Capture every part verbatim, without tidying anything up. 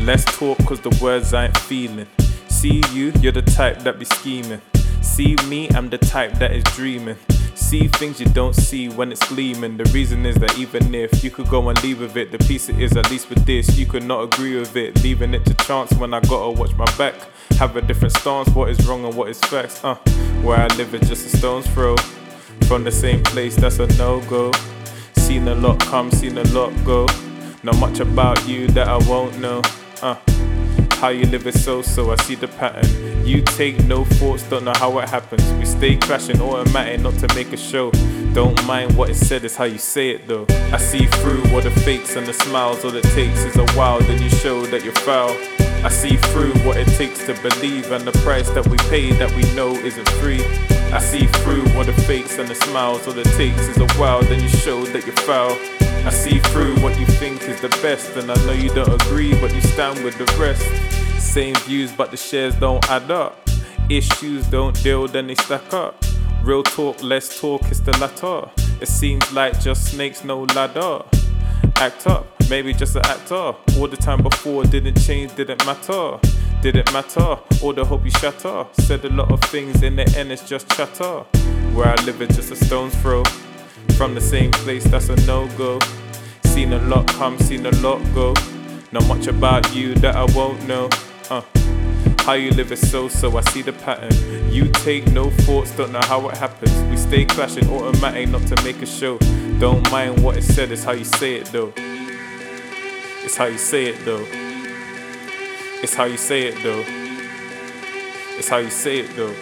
Less talk cause the words I ain't feeling. See you, you're the type that be scheming. See me, I'm the type that is dreaming. See things you don't see when it's gleaming. The reason is that even if you could go and leave with it, the piece it is, at least with this, you could not agree with it. Leaving it to chance when I gotta watch my back. Have a different stance, what is wrong and what is facts. Uh, where I live is just a stone's throw from the same place, that's a no-go. Seen a lot come, seen a lot go. Not much about you that I won't know. Uh, how you live is so-so, I see the pattern. You take no thoughts, don't know how it happens. We stay crashing automatic, not to make a show. Don't mind what is said, it's how you say it though. I see through all the fakes and the smiles. All it takes is a while, then you show that you're foul. I see through what it takes to believe, and the price that we pay that we know isn't free. I see through all the fakes and the smiles. All it takes is a while, then you show that you're foul. I see through what you think is the best, and I know you don't agree, but you stand with the rest. Same views, but the shares don't add up. Issues don't deal, then they stack up. Real talk, less talk, it's the latter. It seems like just snakes, no ladder. Act up, maybe just an actor. All the time before didn't change, didn't matter. Didn't matter, all the hope you shatter. Said a lot of things, in the end it's just chatter. Where I live is just a stone's throw from the same place, that's a no-go. Seen a lot come, seen a lot go. Not much about you that I won't know. Uh, how you live is so-so, I see the pattern. You take no thoughts, don't know how it happens. We stay clashing automatic, not to make a show. Don't mind what is said, it's how you say it though. It's how you say it though. It's how you say it though. It's how you say it though.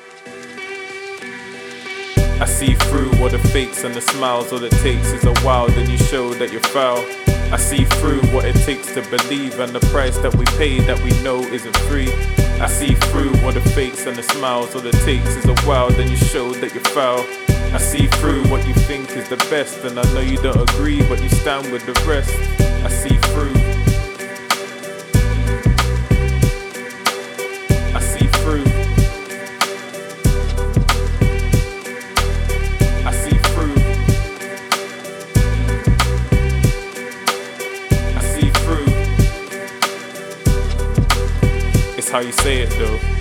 I see through all the fakes and the smiles. All it takes is a while, then you show that you're foul. I see through what it takes to believe, and the price that we pay that we know isn't free. I see through all the fakes and the smiles. All it takes is a while, then you show that you're foul. I see through what you think is the best, and I know you don't agree, but you stand with the rest. I see through. I see through. I see through. I see through. It's how you say it though.